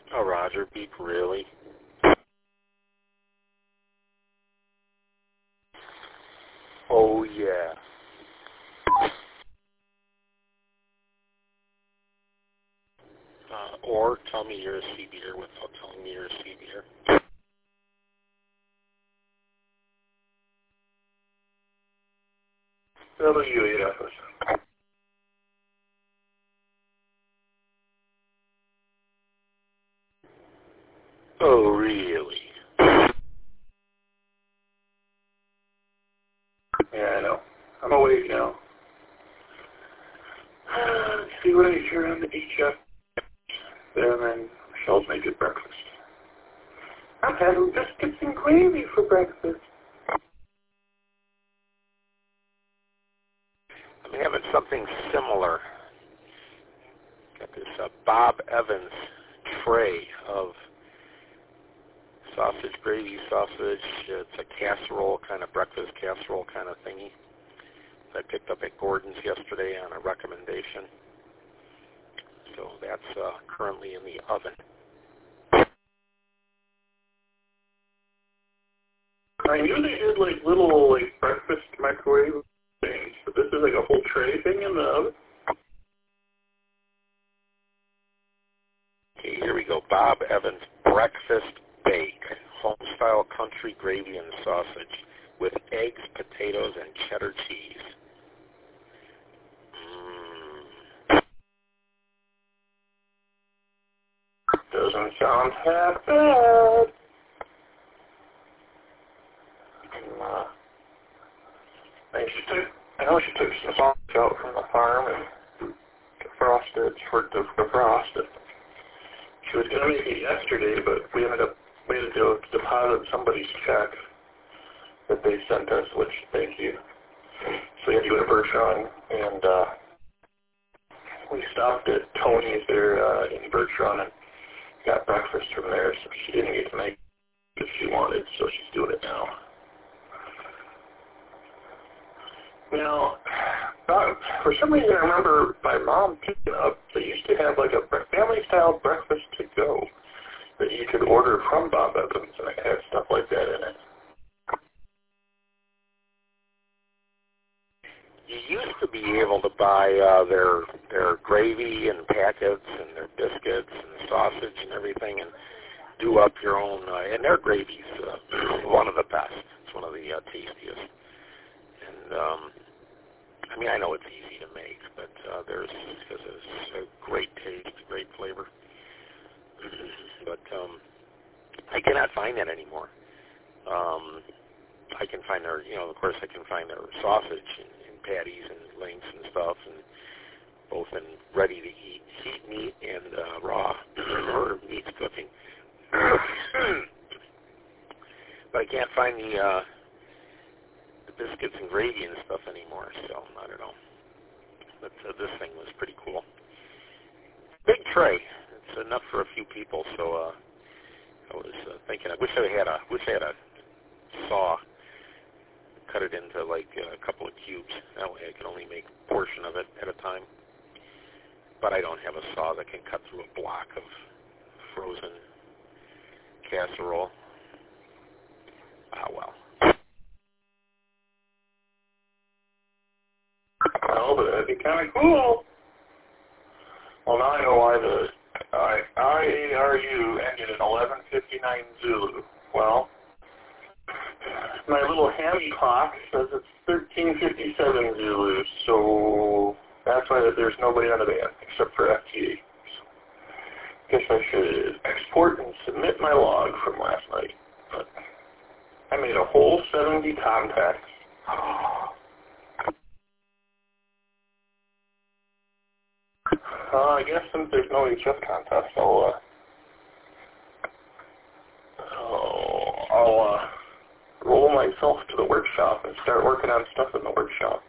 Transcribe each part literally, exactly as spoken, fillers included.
Oh, Roger, beep, really? Oh, yeah. Uh, or tell me you're a C B R without telling me you're a C B R. W eight F S. Oh, really? Yeah, I know. I'm awake now. Let's see what I hear on the H F. And then Michelle's making breakfast. I'm having biscuits and gravy for breakfast. I'm having something similar. Got this uh, Bob Evans tray of sausage, gravy sausage. It's a casserole, kind of breakfast casserole kind of thingy. I picked up at Gordon's yesterday on a recommendation. So that's uh, currently in the oven. I knew they did like little like breakfast microwave things, but this is like a whole tray thing in the oven. Okay, here we go. Bob Evans Breakfast Bake, home-style country gravy and sausage with eggs, potatoes, and cheddar cheese. Mm. Doesn't sound half bad. Uh, I, she took, I know she took some sausage out from the farm and defrosted for to defrost it. She was going to make it yesterday, but we ended up, we had to deposit somebody's check that they sent us, which, thank you. So we had to go to Bertrand, and uh, we stopped at Tony's there uh, in Bertrand and got breakfast from there, so she didn't get to make it if she wanted, so she's doing it now. Now, uh, for some reason I remember my mom picking up, they used to have like a family-style breakfast to go that you could order from Bob Evans, and it had stuff like that in it. You used to be able to buy uh, their their gravy and packets and their biscuits and sausage and everything and do up your own, uh, and their gravy's uh, one of the best. It's one of the uh, tastiest. And, um, I mean, I know it's easy to make, but uh, there's, because it's a great taste, great flavor. But um, I cannot find that anymore. Um, I can find their, you know, of course I can find their sausage and, and patties and links and stuff, and both in ready-to-eat heat meat and uh, raw or meats cooking. But I can't find the uh, the biscuits and gravy and stuff anymore, so I don't know. But uh, this thing was pretty cool. Big tray. It's enough for a few people, so uh, I was uh, thinking. I wish I had a wish I had a saw. Cut it into like uh, a couple of cubes. That way I can only make a portion of it at a time. But I don't have a saw that can cut through a block of frozen casserole. Ah, well. Well, but that'd be kind of cool. Well, now I know why the I A R U ended in eleven fifty-nine Zulu. Well, my little handy clock says it's thirteen fifty-seven Zulu, so that's why there's nobody on the band except for F T A. So, guess I should export and submit my log from last night. But I made a whole seventy contacts. Uh, I guess since there's no H F contest, I'll, uh, oh, I'll, uh, roll myself to the workshop and start working on stuff in the workshop.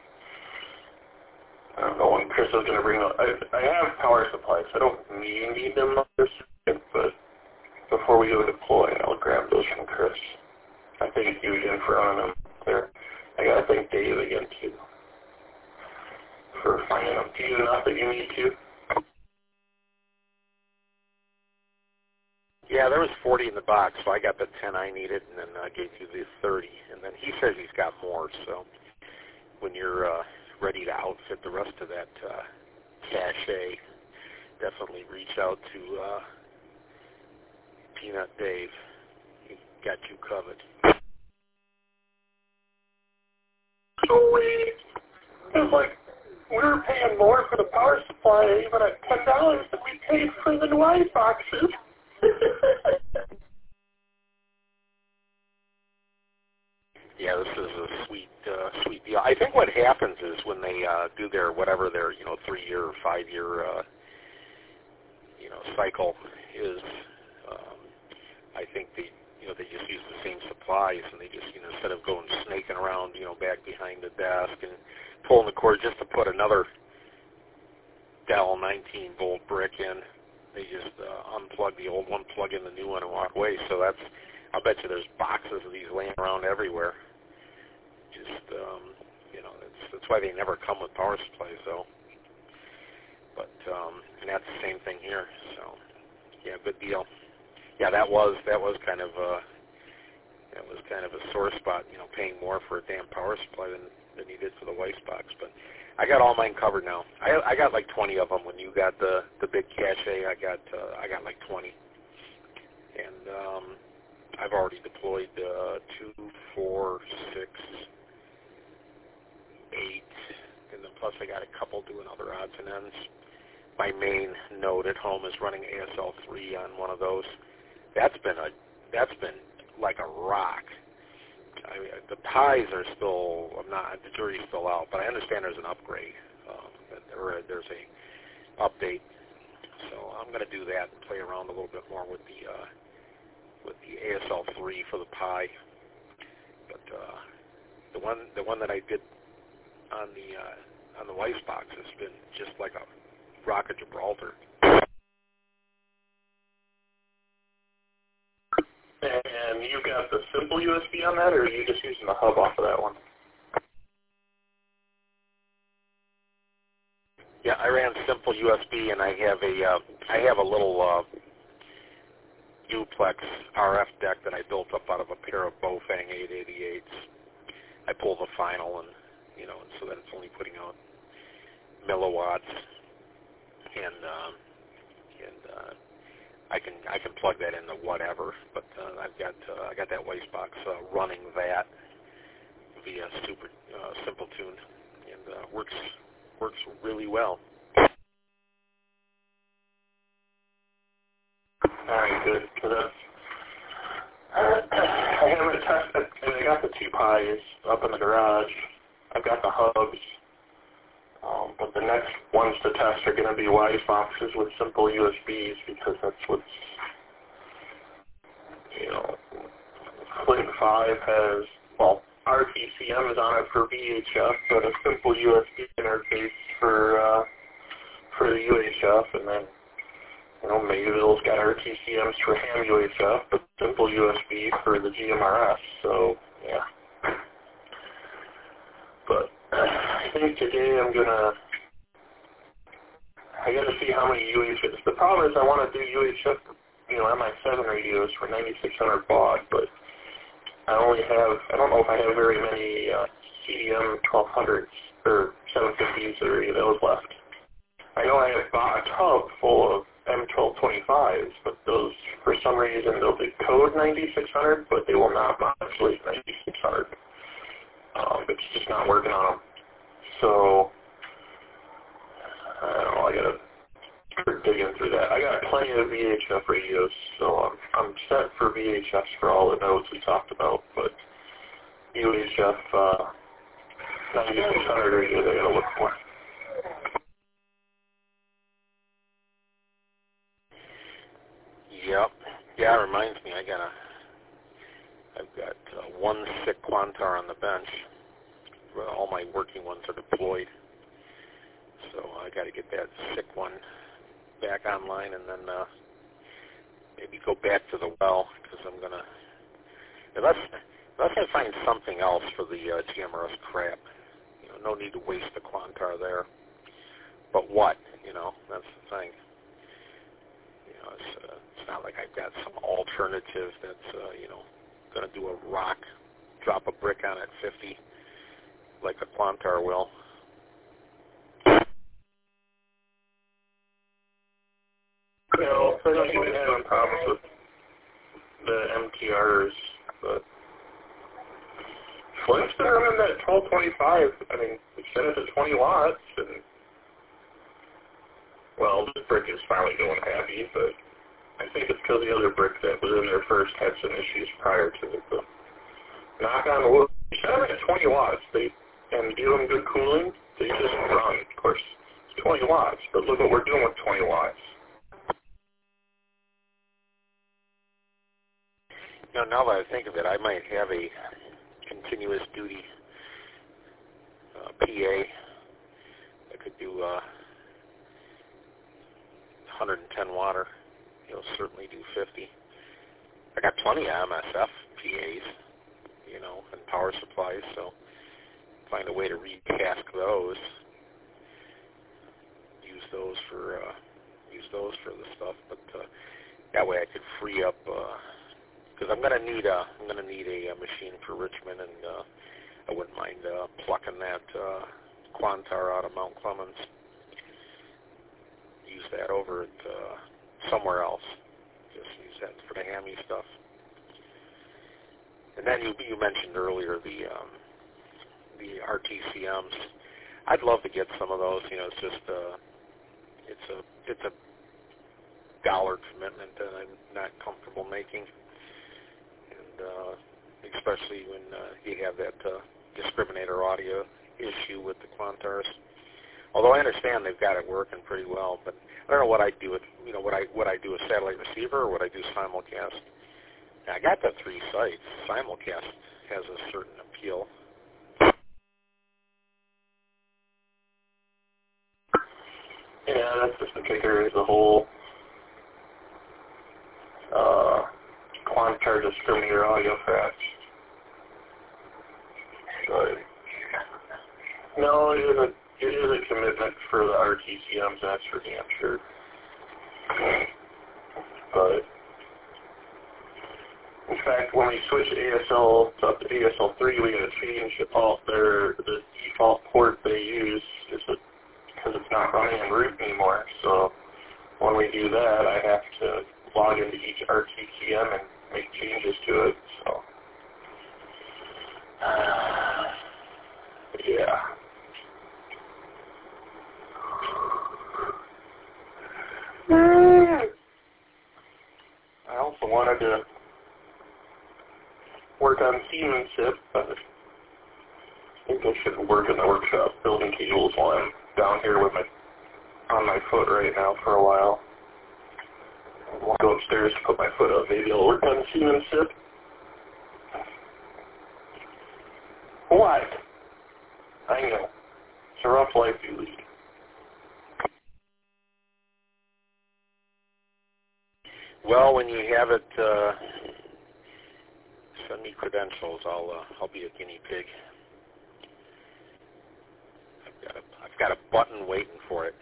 I don't know when Chris is going to bring them. I, I have power supplies. I don't need, need them this weekend, but before we go deploy, I'll grab those from Chris. I thank you again for running them there. I got to thank Dave again, too, for finding them. Do you know that you need to? Yeah, there was forty in the box, so I got the ten I needed, and then I gave you the thirty. And then he says he's got more, so when you're uh, ready to outfit the rest of that uh, cache, definitely reach out to uh, Peanut Dave. He got you covered. So we, it's like, we were paying more for the power supply even at ten dollars than we paid for the white boxes. Yeah, this is a sweet, uh, sweet deal. I think what happens is when they uh, do their whatever their you know three-year or five-year uh, you know cycle is, um, I think they you know they just use the same supplies and they just you know instead of going snaking around you know back behind the desk and pulling the cord just to put another Dell nineteen volt brick in, they just uh, unplug the old one, plug in the new one, and walk away. So that's I'll bet you there's boxes of these laying around everywhere. Just, um, you know, that's, that's why they never come with power supplies, though. But, um, and that's the same thing here. So, yeah, good deal. Yeah, that was, that was kind of a, that was kind of a sore spot, you know, paying more for a damn power supply than, than you did for the Weiss box. But I got all mine covered now. I, I got like twenty of them. When you got the, the big cache, I got, uh, I got like twenty. And, um, I've already deployed, uh, two, four, six, eight, and then plus I got a couple doing other odds and ends. My main node at home is running A S L three on one of those. That's been a that's been like a rock. I mean, the pies are still I'm not the jury's still out, but I understand there's an upgrade um, or there's a update. So I'm going to do that and play around a little bit more with the uh, with the A S L three for the pie. But uh, the one the one that I did on the uh, on the Weiss box has been just like a rock of Gibraltar. And you got the simple U S B on that, or are you just using the hub off of that one? Yeah, I ran simple U S B, and I have a uh, I have a little uh, duplex R F deck that I built up out of a pair of Bofang eight eighty-eights. I pull the final, and you know, and so that it's only putting out milliwatts, and um, and uh, I can I can plug that into whatever. But uh, I've got uh, I got that Weiss box uh, running that via super uh, Simple Tune, and uh, works works really well. All right, good. So that's, I haven't tested. I mean, I got the two pies up in the garage. I've got the hubs. Um, but the next ones to test are going to be Weiss boxes with simple U S Bs because that's what's, you know, Flint five has, well, R T C M is on it for V H F, but a simple U S B interface for uh, for the U H F, and then, you know, Mayville's got R T C Ms for ham U H F, but simple U S B for the G M R S, so, yeah. But I think today I'm gonna, I gotta see how many U H Fs. The problem is I want to do U H F, you know, M I seven radios for ninety-six hundred baud, but I only have, I don't know if I have very many uh, C D M twelve hundreds or seven fifties or any of those left. I know I have bought a tub full of M twelve twenty-fives, but those, for some reason, they'll decode ninety-six hundred, but they will not modulate ninety-six hundred. Um, it's just not working on them. So, I don't know, I gotta start digging through that. I got plenty of V H F radios, so I'm, I'm set for V H Fs for all the nodes we talked about, but U H F uh, ninety-six hundred radios I gotta look for. Yep. Yeah, it reminds me. I got a. I've got uh, one sick Quantar on the bench. Well, all my working ones are deployed, so I got to get that sick one back online, and then uh, maybe go back to the well because I'm gonna. Unless unless I find something else for the uh, G M R S crap, you know, no need to waste the Quantar there. But what? You know, that's the thing. You know, it's, uh, it's not like I've got some alternative that's, uh, you know, going to do a rock, drop a brick on at fifty, like a Quantar will. You know, I know you've been having problems with the M T Rs, but Flint's been running that twelve twenty-five. I mean, we set it to twenty watts, and, well, this brick is finally going happy, but I think it's because the other brick that was in there first had some issues prior to it. But knock on wood, we set them at twenty watts, they, and give them good cooling, they just run. Of course, it's twenty watts, but look what we're doing with twenty watts. You know, now that I think of it, I might have a continuous duty uh, P A that could do uh, one hundred ten watt. You'll certainly do fifty. I got plenty of M S F P As, you know, and power supplies, so find a way to recask those. Use those for uh, use those for the stuff, but uh, that way I could free up. Uh, Because I'm gonna need a I'm gonna need a, a machine for Richmond, and uh, I wouldn't mind uh, plucking that uh, Quantar out of Mount Clemens. Use that over at uh, somewhere else. Just use that for the hammy stuff. And then you you mentioned earlier the um, the R T C Ms. I'd love to get some of those. You know, it's just uh, it's a it's a dollar commitment that I'm not comfortable making. Uh, especially when uh, you have that uh, discriminator audio issue with the Quantars. Although I understand they've got it working pretty well, but I don't know what I do with, you know, what I what I do with satellite receiver or what I do simulcast. Now, I got the three sites. Simulcast has a certain appeal. Yeah, that's just the kicker is the whole uh, Quantar discriminator audio patch. But no, it is a it is a commitment for the R T C Ms, that's for damn sure. But in fact, when we switch A S L up to A S L three, we got to change the default their the default port they use is because it's not running en route anymore. So when we do that, I have to log into each R T C M and make changes to it, so, uh, yeah. I also wanted to work on seamanship, but I think I should work in the workshop building cables while I'm down here with my, on my foot right now for a while. I'll go upstairs to put my foot up. Maybe I'll work on seamanship. What? I know. It's a rough life you lead. Well, when you have it, uh, send me credentials. I'll uh, I'll be a guinea pig. I've got a I've got a button waiting for it.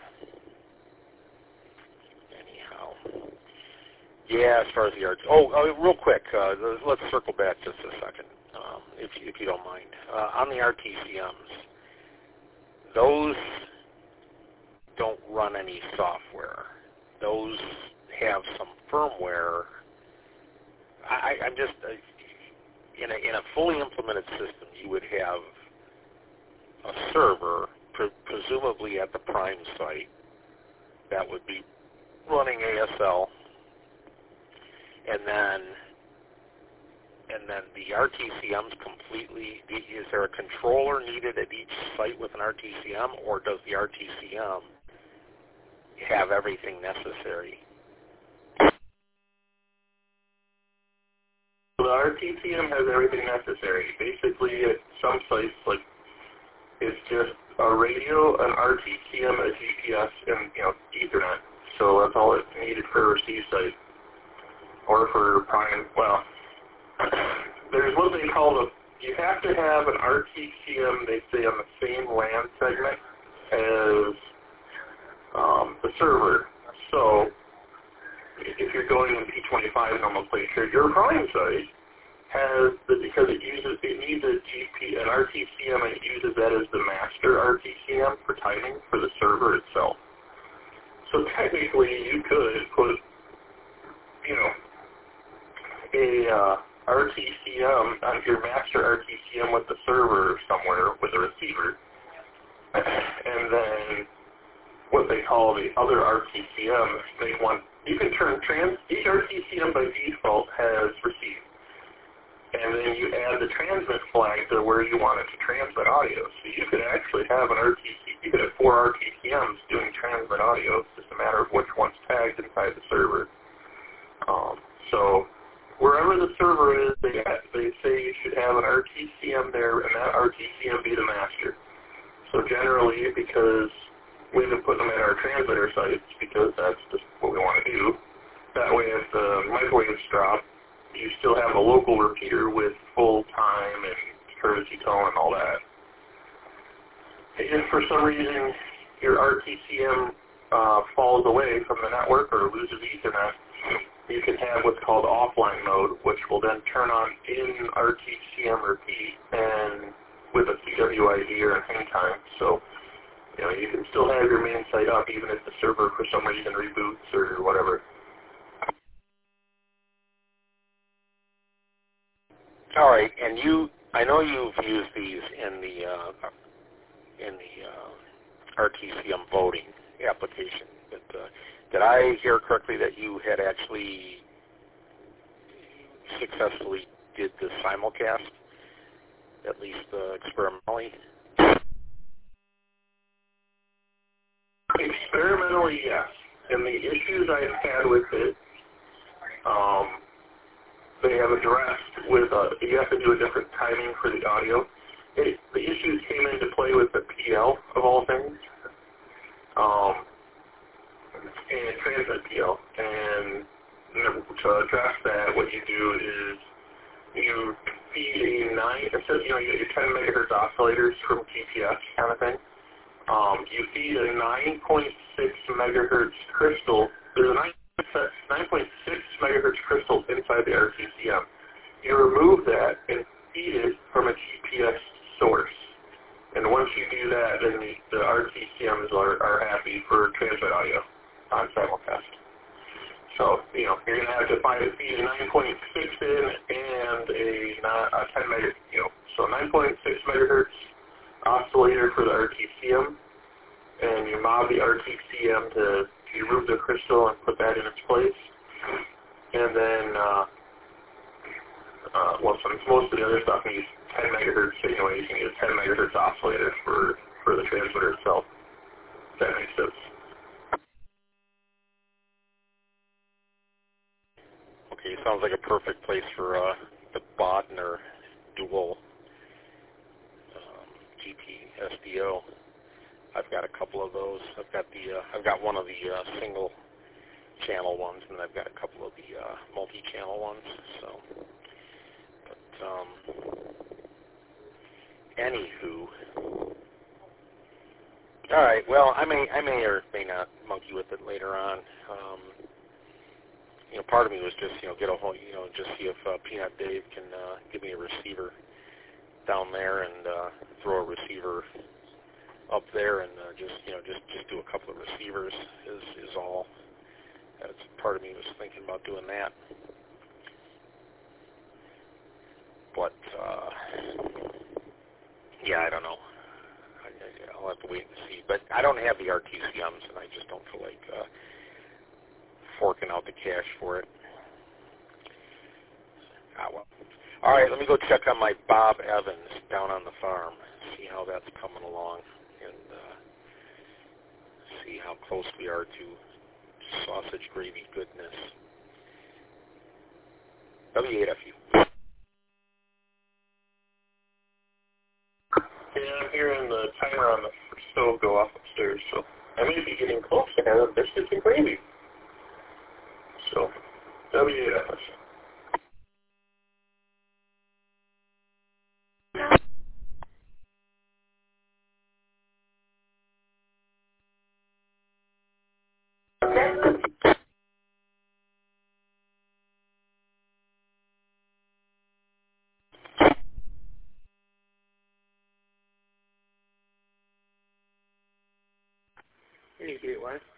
Anyhow. Yeah, as far as the R T, oh, uh, real quick, uh, let's circle back just a second, um, if you, if you don't mind. Uh, on the R T C Ms, those don't run any software. Those have some firmware. I, I'm just uh, in a in a fully implemented system, you would have a server, pre- presumably at the prime site, that would be running A S L. And then, and then the R T C Ms completely, is there a controller needed at each site with an R T C M, or does the R T C M have everything necessary? The R T C M has everything necessary. Basically, at some sites, like, it's just a radio, an R T C M, a G P S, and, you know, Ethernet. So that's all it's needed for a receive site. Or for prime, well, there's what they call the, you have to have an R T C M, they say, on the same LAN segment as um, the server. So if you're going in P twenty-five nomenclature, your prime site has the, because it uses, it needs a G P, an R T C M, and it uses that as the master R T C M for timing for the server itself. So technically, you could put, you know, a uh, R T C M on your master R T C M with the server somewhere with a receiver, and then what they call the other R T C Ms make one. You can turn trans. Each R T C M by default has receive, and then you add the transmit flag to where you want it to transmit audio. So you could actually have an R T C. You could have four R T C Ms doing transmit audio. It's just a matter of which one's tagged inside the server. Um, so wherever the server is, they they say you should have an R T C M there, and that R T C M be the master. So generally, because we've been putting them at our transmitter sites because that's just what we want to do. That way, if the microwaves drop, you still have a local repeater with full time and courtesy tone and all that. If for some reason your R T C M uh, falls away from the network or loses Ethernet, you can have what's called offline mode, which will then turn on in R T C M repeat and with a C W I D or a hang time. So, you know, you can still have your main site up even if the server for some reason reboots or whatever. All right, and you, I know you've used these in the uh, in the uh, R T C M voting application, but uh, did I hear correctly that you had actually successfully did the simulcast, at least uh, experimentally? Experimentally, yes. And the issues I've had with it, um, they have addressed with, uh, you have to do a different timing for the audio. It, the issues came into play with the P L, of all things, um, and transmit P L. And to address that, what you do is you feed a nine, instead, you know, you get your ten megahertz oscillators from G P S kind of thing. Um, you feed a nine point six megahertz crystal. There's a nine point six megahertz crystal inside the R T C M. You remove that and feed it from a G P S source. And once you do that, then the, the R T C Ms are, are happy for transmit audio on simulcast. So, you know, you're going to have to find a feed a nine point six in and a, a ten megahertz, you know, so nine point six megahertz oscillator for the R T C M, and you mod the R T C M to, to remove the crystal and put that in its place. And then, uh, uh, well, some, most of the other stuff needs ten megahertz anyway. You can use a ten megahertz oscillator for, for the transmitter itself. If that makes sense. Okay, sounds like a perfect place for uh, the Bodner dual um, G P S D O. I've got a couple of those. I've got the uh, I've got one of the uh, single channel ones, and I've got a couple of the uh, multi-channel ones. So, but um, anywho, all right. Well, I may I may or may not monkey with it later on. Um, you know, part of me was just you know get a whole you know just see if uh, Peanut Dave can uh, give me a receiver down there and uh, throw a receiver up there and uh, just you know just, just do a couple of receivers is is all. That's part of me was thinking about doing that, but uh, yeah, I don't know. I, I, I'll have to wait and see. But I don't have the R T C Ms, and I just don't feel like uh, forking out the cash for it. Ah, well. All right, let me go check on my Bob Evans down on the farm, see how that's coming along, and uh, see how close we are to sausage gravy goodness. W eight F U. Yeah, I'm hearing the timer on the stove go off upstairs, so I may be getting close to having biscuits and gravy. So, W eight F S. You need to get one.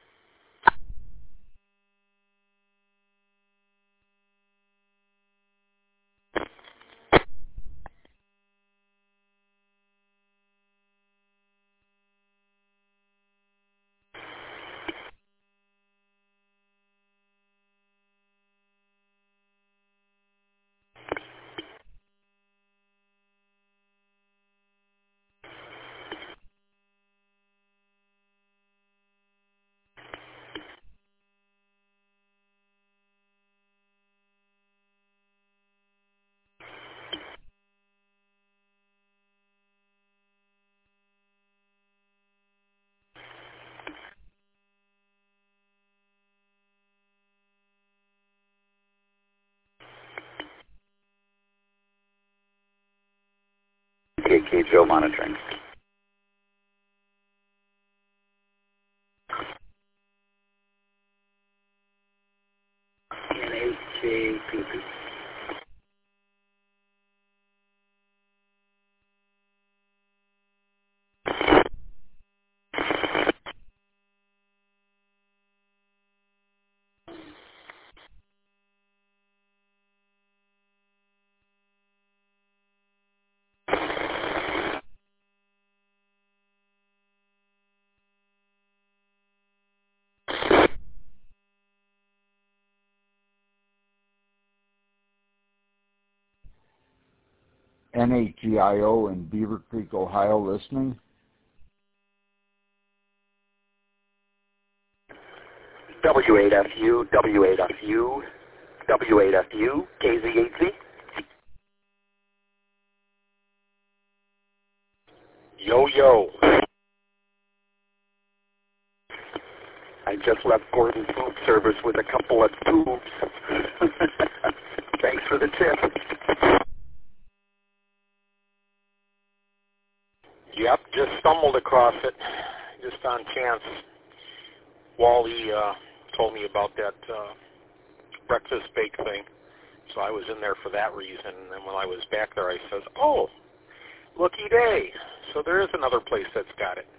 K K Joe monitoring. N H J P P. N H G I O in Beaver Creek, Ohio, listening. W eight F U, W eight F U, W eight F U, K Z eight Z. Yo, yo. I just left Gordon Food Service with a couple of tubes. Thanks for the tip. Yep, just stumbled across it, just on chance. Wally uh, told me about that uh, breakfast bake thing, so I was in there for that reason. And then when I was back there, I says, oh, looky day. So there is another place that's got it.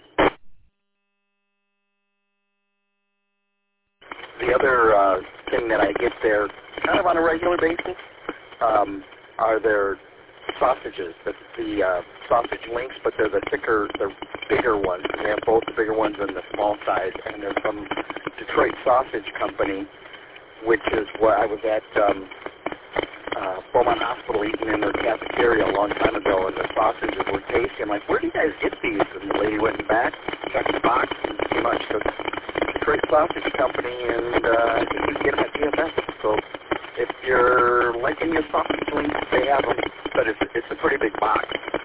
The other uh, thing that I get there kind of on a regular basis um, are their sausages, the, the uh, sausage links, but they're the thicker, the bigger ones. They have both the bigger ones and the small size, and they're from Detroit Sausage Company, which is what I was at um, uh, Beaumont Hospital eating in their cafeteria a long time ago, and the sausages were tasty. I'm like, where do you guys get these? And the lady went back, checked the box, and came out, she goes, Detroit Sausage Company, and uh, I think you can get them at D F S. So if you're liking your sausage links, they have them, but it's, it's a pretty big box.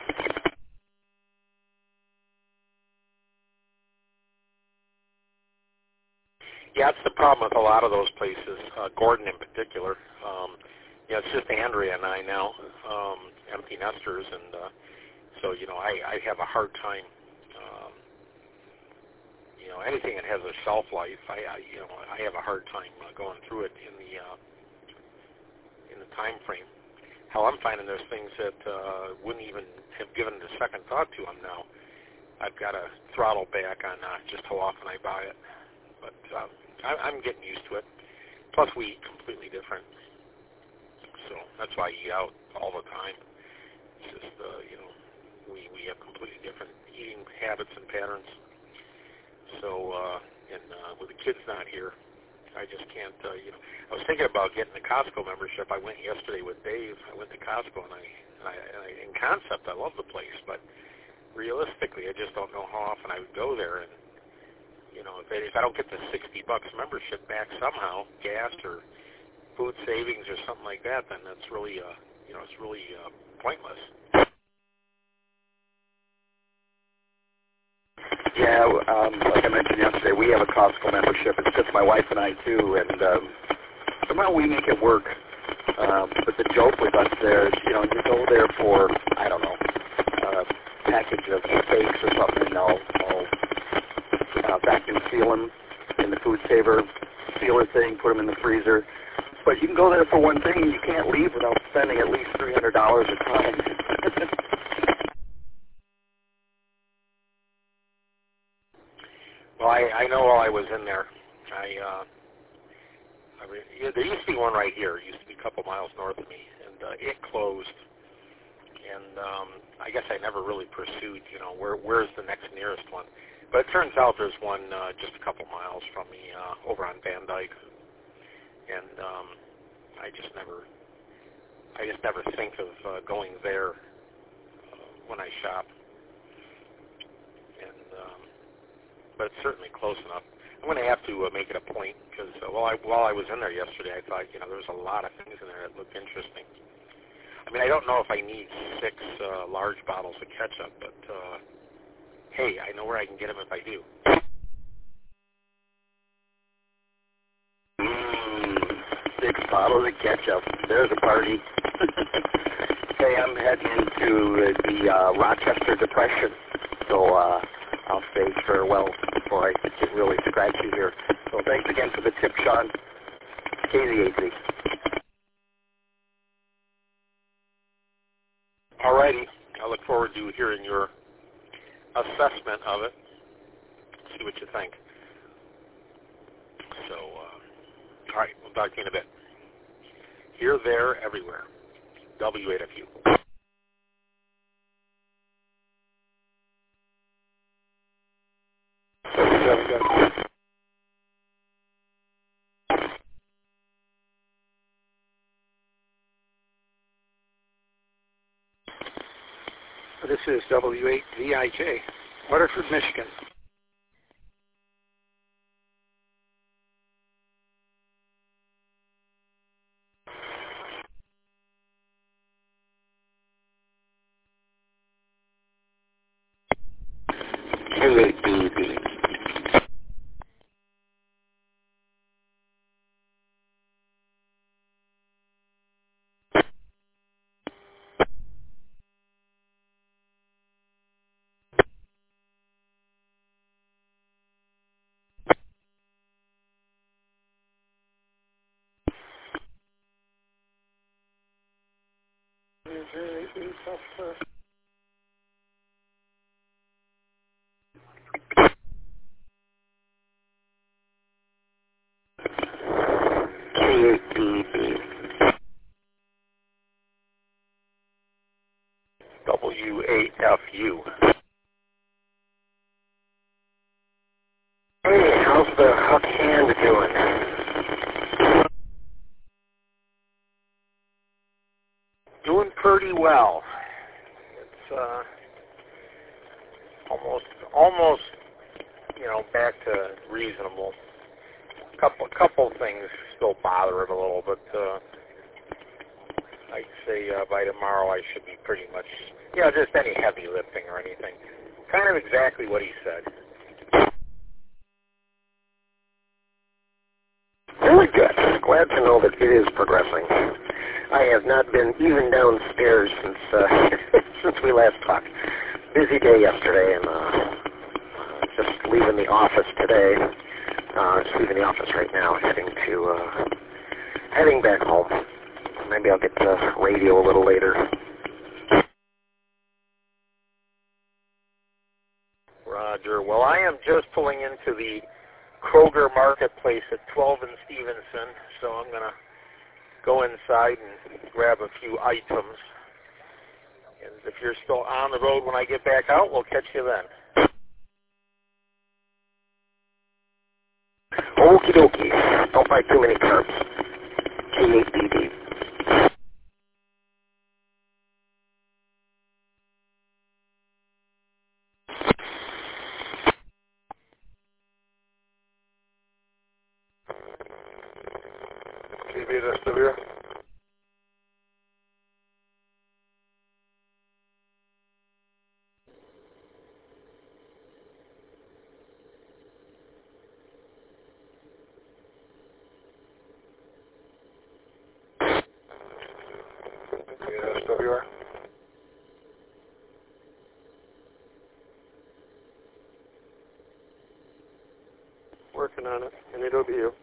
Yeah, that's the problem with a lot of those places, uh, Gordon in particular. Um, yeah, it's just Andrea and I now, um, empty nesters, and uh, so, you know, I, I have a hard time, um, you know, anything that has a shelf life, I, I you know, I have a hard time uh, going through it in the uh, in the time frame. How I'm finding there's things that uh, wouldn't even have given a second thought to them now. I've got to throttle back on uh, just how often I buy it, but uh, I, I'm getting used to it. Plus, we eat completely different. So that's why I eat out all the time. It's just, uh, you know, we, we have completely different eating habits and patterns. So, uh, and uh, with the kids not here, I just can't, uh, you know. I was thinking about getting the Costco membership. I went yesterday with Dave. I went to Costco, and I, and I, and I in concept, I love the place. But realistically, I just don't know how often I would go there. And, you know, if I, if I don't get the sixty bucks membership back somehow, gas or food savings or something like that, then that's really, uh, you know, it's really uh, pointless. Yeah, um, like I mentioned yesterday, we have a Costco membership. It's just my wife and I, too, and um, somehow we make it work. Um, but the joke with us there is, you know, you go there for, I don't know, a package of steaks or something, and I'll, I'll uh, vacuum seal them in the food saver sealer thing, put them in the freezer. But you can go there for one thing, and you can't leave without spending at least three hundred dollars a time. Well, I, I know while I was in there, I, uh, I re- yeah, there used to be one right here. It used to be a couple miles north of me, and uh, it closed. And um, I guess I never really pursued, you know, where where's the next nearest one. But it turns out there's one uh, just a couple miles from me uh, over on Van Dyke, and um, I just never, I just never think of uh, going there uh, when I shop. And um, but it's certainly close enough. I'm going to have to uh, make it a point because uh, while I while I was in there yesterday, I thought, you know, there's a lot of things in there that look interesting. I mean, I don't know if I need six uh, large bottles of ketchup, but uh, hey, I know where I can get them if I do. Mm, six bottles of ketchup. There's a party. Hey, I'm heading into uh, the uh, Rochester Depression, so uh, I'll say farewell before I get really scratchy here. So thanks again for the tip, Sean. K Z A Z. Alrighty, I look forward to hearing your assessment of it. See what you think. So, uh, all right, we'll talk to you in a bit. Here, there, everywhere. W eight F U. This is W eight V I J, Waterford, Michigan. Q eight B B. K eight B B. W eight F U. Hey, how's the hook hand doing? Doing pretty well. It's uh, almost, almost, you know, back to reasonable. A couple, couple things still bother it a little, but uh, I'd say uh, by tomorrow I should be pretty much, you know, just any heavy lifting or anything. Kind of exactly what he said. Very good. Glad to know that it is progressing. I have not been even downstairs since uh, since we last talked. Busy day yesterday, and uh, uh, just leaving the office today. Uh, just leaving the office right now, heading to uh, heading back home. Maybe I'll get to radio a little later. Roger. Well, I am just pulling into the Kroger Marketplace at twelve and Stevenson, so I'm going to go inside and grab a few items. And if you're still on the road when I get back out, we'll catch you then. Okie dokie. Don't buy too many carbs. K eight B B. T V S W. S W R. Working on it, and it'll be you.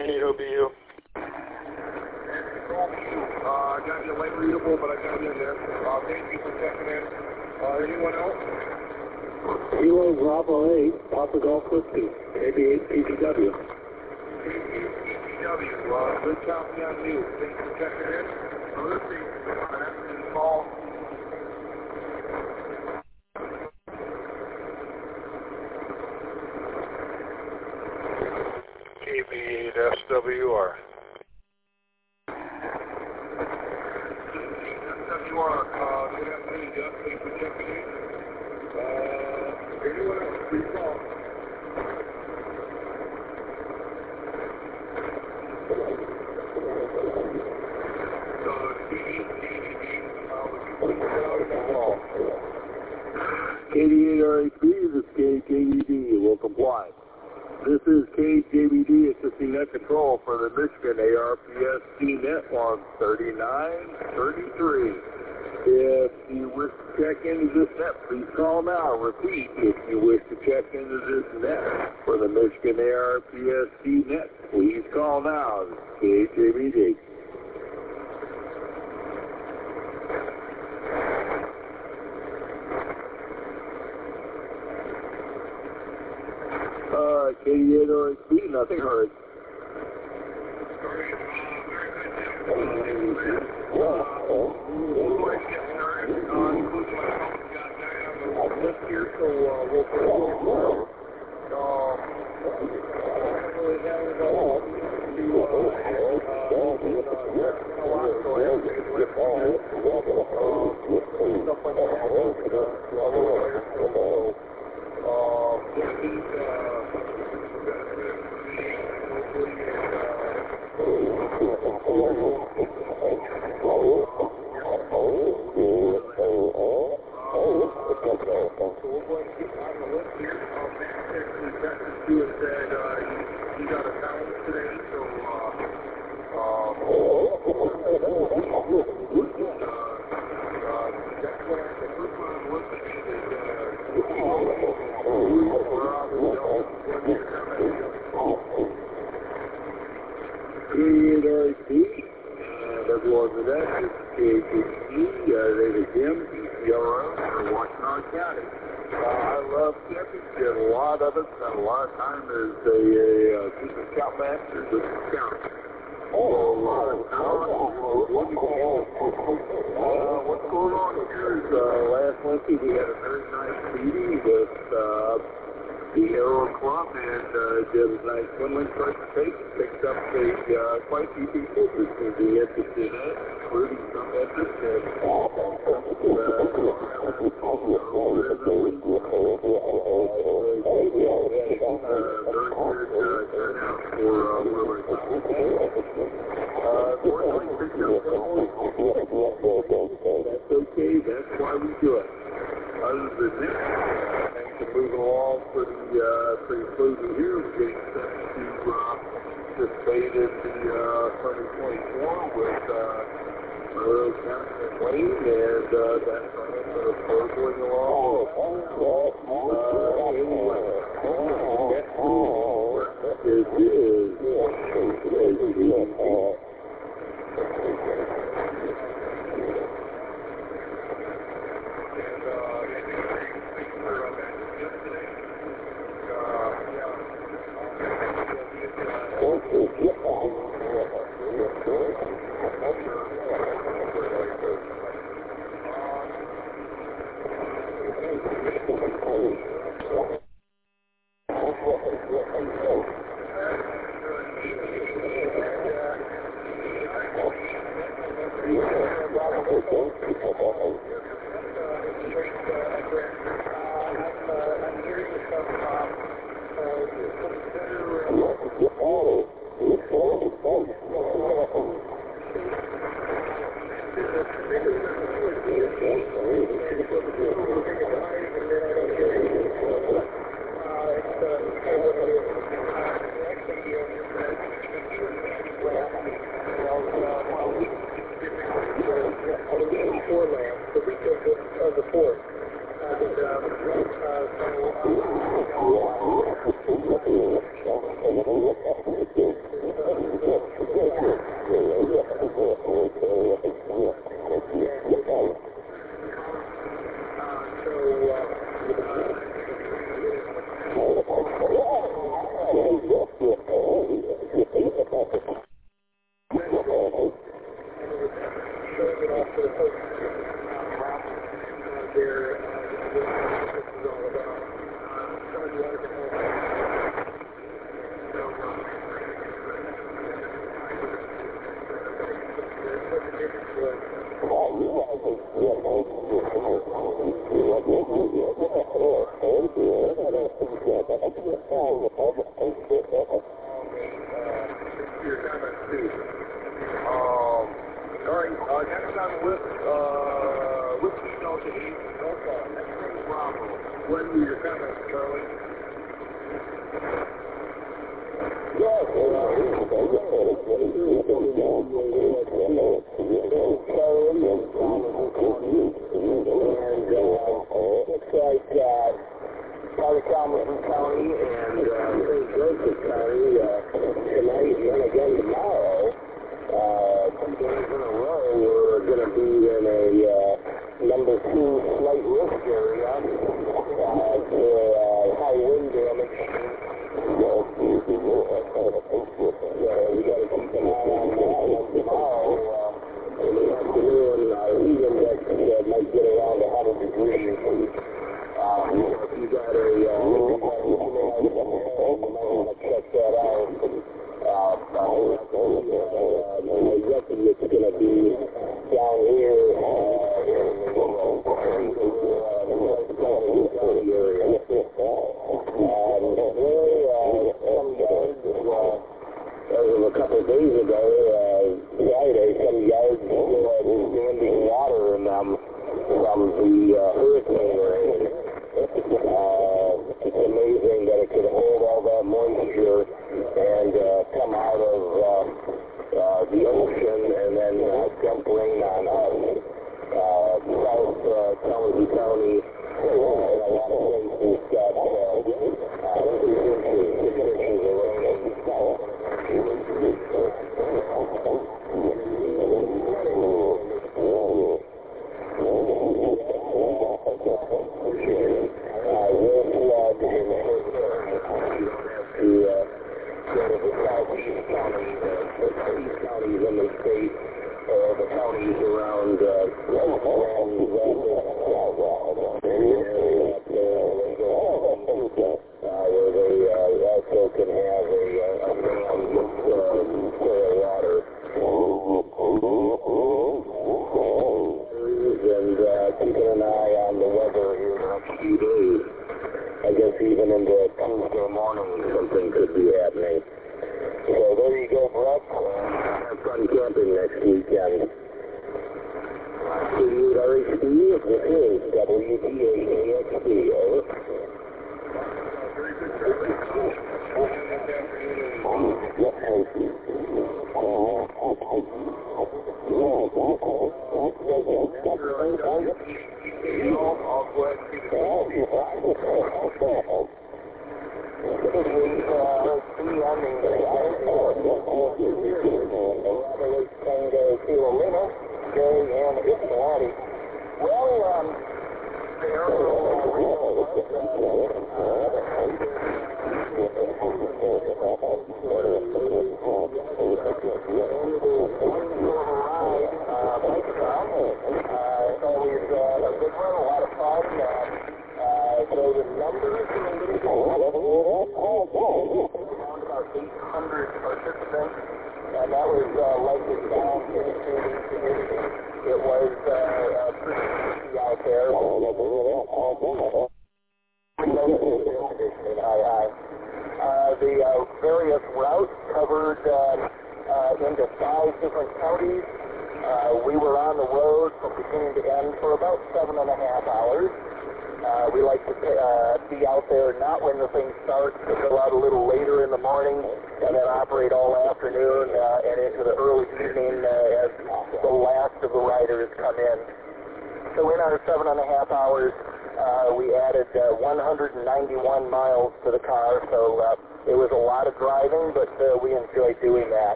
N eight O B U. Uh, I got you light readable, but I got you in there. Uh, thank you for checking in. Uh, anyone else? Kilo Bravo eight, Papa Golf Whiskey, A B eight P G W. P G W, uh, good copy on you. Thanks for checking in. Uh, let's see, uh, after this call. K B eight S W R. W R, uh, good afternoon, Jeff. Thanks for checking in. Uh, anyone else? Please call. eighty-eight R H B, this is K J B D, will comply. This is K J B D assisting net control for the Michigan A R P S C net log thirty-nine thirty-three. If you wish to check into this net, please call now. Repeat, if you wish to check into this net for the Michigan A R P S C net, please call now. This is K J B D. Uh, K eight R H B, nothing heard.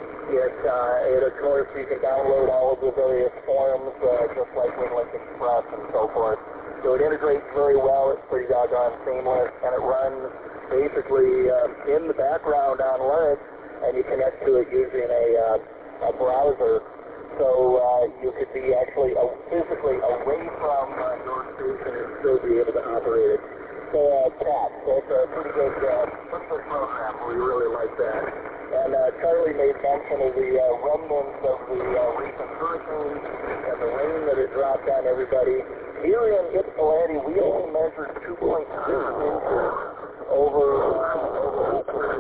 It, uh, it, of course, you can download all of the various forms, uh, just like Winlink Express and so forth. So it integrates very well. It's pretty doggone seamless, and it runs basically uh, in the background on Linux, and you connect to it using a, uh, a browser. So uh, you could be actually uh, physically away from uh, your station and still be able to operate it. So uh, CAT, that's a pretty good, uh, pretty good program. We really like that. And uh, Charlie made mention of the uh, remnants of the uh, recent hurricanes and the rain that had dropped on everybody. Here in Ypsilanti, we only measured two point six inches over, uh, over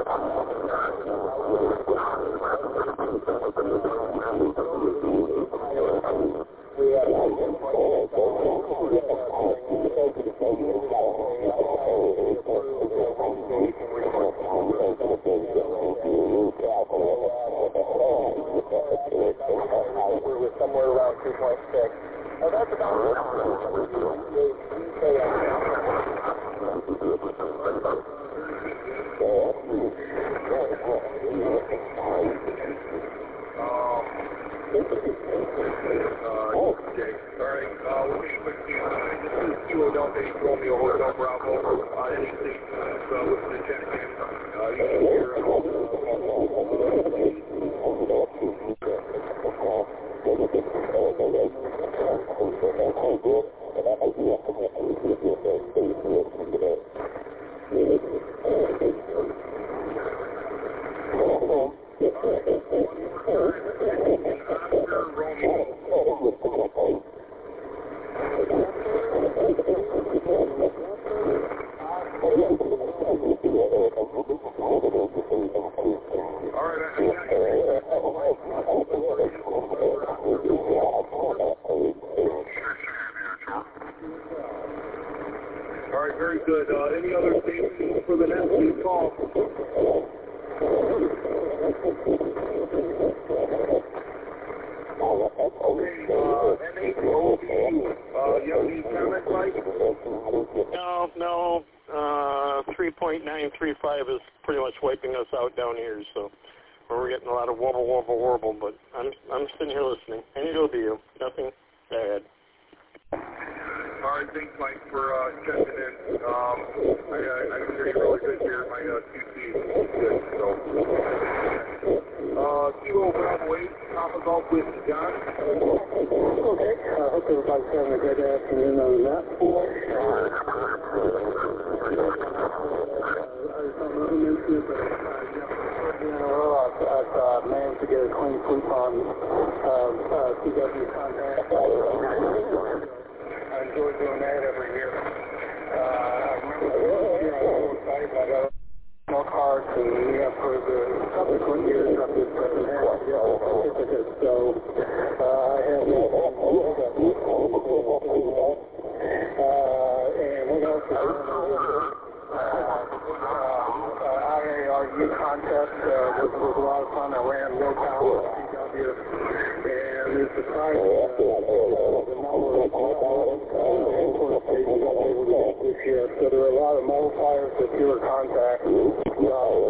we had one point we were somewhere around two point six. Now that's about Romeo Hotel Bravo, uh, anything, uh, with the check in, uh, you can hear, good. Uh, any other stations for the next week call? Okay, uh, N H O B U, uh, you have any comments, Mike? No, no. Uh, three point nine three five is pretty much wiping us out down here, so we're getting a lot of wobble, wobble, warble, but I'm I'm sitting here listening. N H O B U, nothing bad. All right, thanks, Mike, for uh, checking in. Um, I, I, I can hear you really good here. My uh, Q C is good, so. Uh, Kilo Bravo eight, Papa Golf with John. Okay, I uh, hope everybody's having a good afternoon on that. Uh, I just don't know who mentioned it, but uh, in a row, I've, I've uh, managed to get a clean sweep on uh, uh, C W contact. I enjoy doing that every year. Uh, I remember the first year I was so excited about it. No cards, and yeah, for the subsequent years I just haven't had to get a certificate, so uh, I have no uh, and what else is going on? Uh, uh, I A R U contest uh, was, was a lot of fun. I ran low power C W, and it's surprising uh, the number of import stations I was able to get this year. So there are a lot of multipliers with fewer contacts. Uh,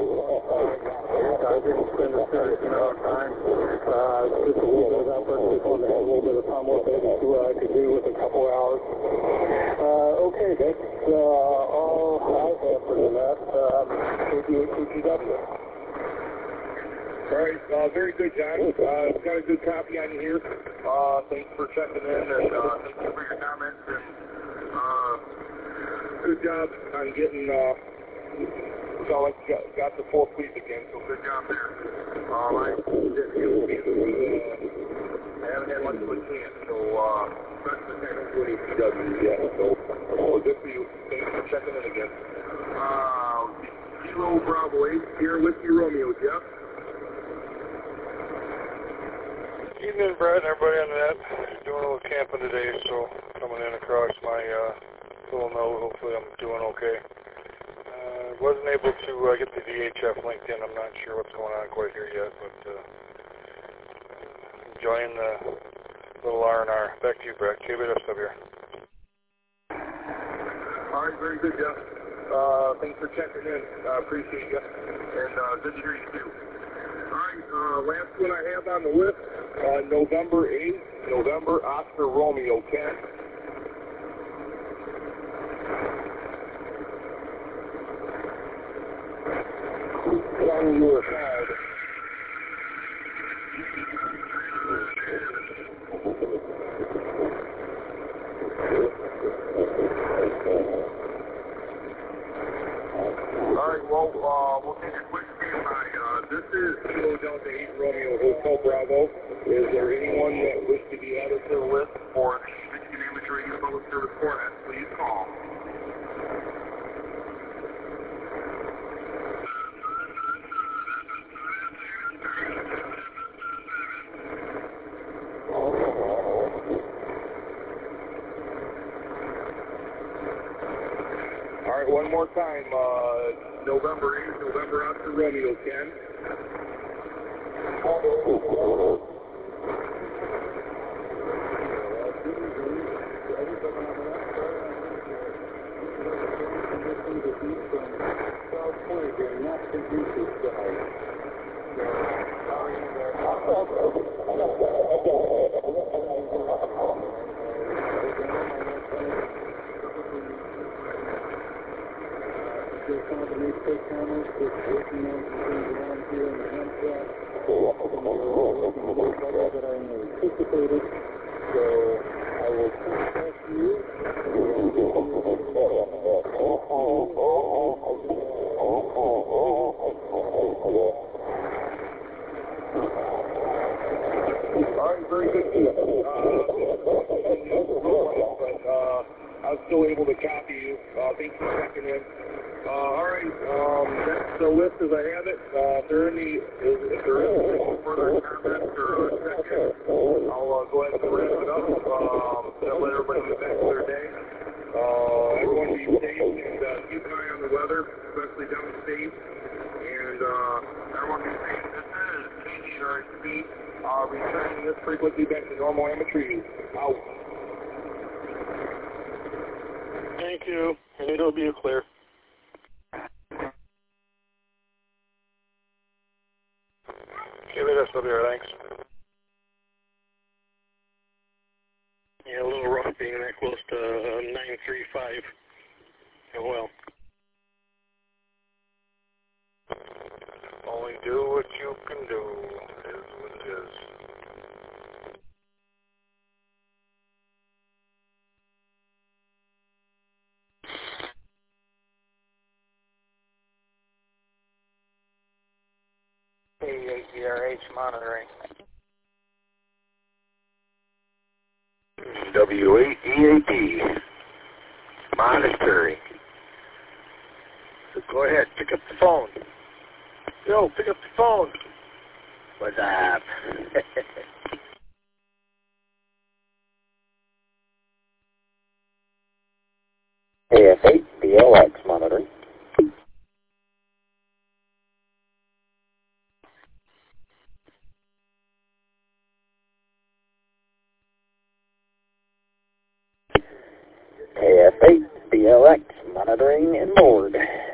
I didn't spend a serious amount of time. Uh, just a little bit of effort, just wanted to have a little bit of fun with it and see what I could do with a couple hours. Uh, okay, that's uh, all I have for the net. Um, K D A T G W. All right, uh, very good, John. Uh, got a good copy on you here. Uh, thanks for checking in, and uh, thank you for your comments, and uh, good job on getting, uh, so like you got, got the full sweep again, so good job there. Um, I, uh, I haven't had much of a chance, so, uh, especially I don't do any P W yet, so, so good for you. Thanks for checking in again. Uh, Kilo Bravo eight, here with you, Romeo, Jeff. Evening, Brett, and everybody on the net. Doing a little camping today, so coming in across my uh, little note. Hopefully I'm doing okay. Uh, wasn't able to uh, get the V H F linked in. I'm not sure what's going on quite here yet, but uh, enjoying the little R and R. Back to you, Brett. K B S W here. All right, very good, Jeff. Uh, thanks for checking in. I uh, appreciate you, and uh, good to hear you too. All right. uh, last one I have on the list, uh, November eighth, November Oscar Romeo Ken. Ken, you were called. All right, well, uh, we'll take a quick standby. Uh, this is Kilo Delta eight Romeo Hotel Bravo. Is there anyone that wishes to be added to the list for the Michigan Amateur Radio Public Service Format? Please call. All right, one more time. Uh, November eighth, November Oscar Romeo, Ken. Still able to copy you. Uh, thanks for checking in. Uh, all right, um, that's the list as I have it. Uh, if there are any, if there is any further comments or uh, check-in, I'll uh, go ahead and wrap it up. Um, that'll let everybody get back to their day. Uh, everyone be safe and uh, keep an eye on the weather, especially downstate. And uh, everyone be safe. This is K D R H P. Uh, returning this frequency back to normal amateur use. Out. Thank you. And it'll be a clear. Give it S W R, thanks. Yeah, a little rough being that close to uh, nine three five. Oh well. Only do what you can do, is what it is. K D R H monitoring. W eight E A P monitoring. So go ahead, pick up the phone. Yo, pick up the phone. What's up? A F eight B L X monitoring. A F eight B L X monitoring and board.